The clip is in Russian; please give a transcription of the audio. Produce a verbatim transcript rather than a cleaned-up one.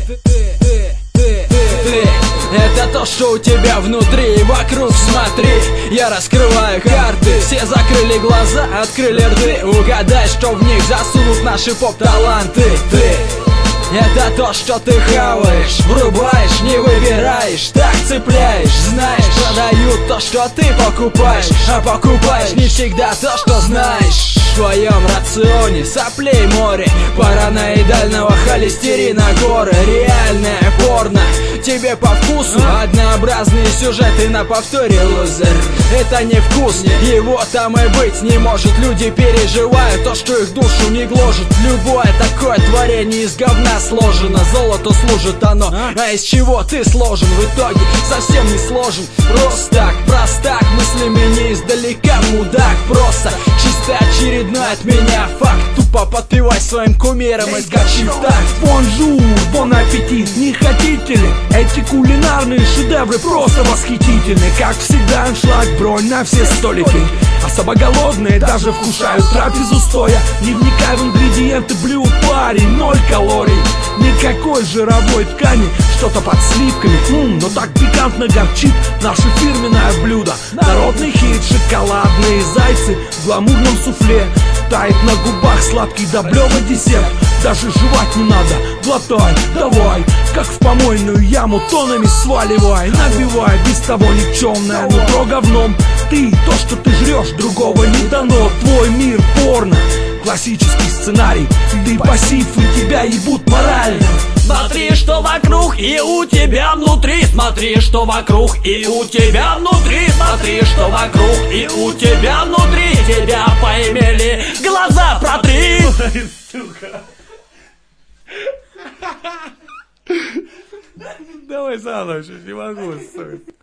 ты, ты, ты, ты, ты. Это то, что у тебя внутри, и вокруг смотри. Я раскрываю карты, все закрыли глаза, открыли рты. Угадай, что в них засунут наши поп-таланты. Ты это то, что ты хаваешь, врубаешь, не выбираешь, так цепляешь. Знаешь, продают то, что ты покупаешь, а покупаешь не всегда то, что знаешь. В твоем рационе соплей море, параноидального холестерина горы. Реальное порно тебе по вкусу, однообразные сюжеты на повторе, лузер. Это не вкус, его там и быть не может. Люди переживают то, что их душу не гложет. Любое такое творение из говна сложено. Золото служит оно, а из чего ты сложен? В итоге совсем не сложен. Просто так, простак, мыслями не издалека, мудак. Просто чисто очередной от меня факт. Тупо подпевай своим кумирам и скачи в такт. Бонжур, бон аппетит, не хотите ли? Эти кулинарные шедевры просто восхитительны. Как всегда, аншлаг, бронь на все столики. Особо голодные даже вкушают трапезу стоя. Не вникай в ингредиенты блюд, парень, ноль калорий. Никакой жировой ткани, что-то под сливками. Ммм, но так пикантно горчит наше фирменное блюдо. Народный хит, шоколадные зайцы в гламурном суфле. Тает на губах сладкий доблёвый десерт. Даже жевать не надо, глотай, давай. Как в помойную яму тоннами сваливай. Набивай без того никчемное нутро говном. Ты, то, что ты жрешь, другого не дано. Твой мир порно, классический сценарий. Ты пассив, и тебя ебут морально. Смотри, что вокруг и у тебя внутри. Смотри, что вокруг и у тебя внутри. Смотри, что вокруг и у тебя внутри. Тебя поимели, глаза протри. Ой, сука. Давай заново, не могу, сука.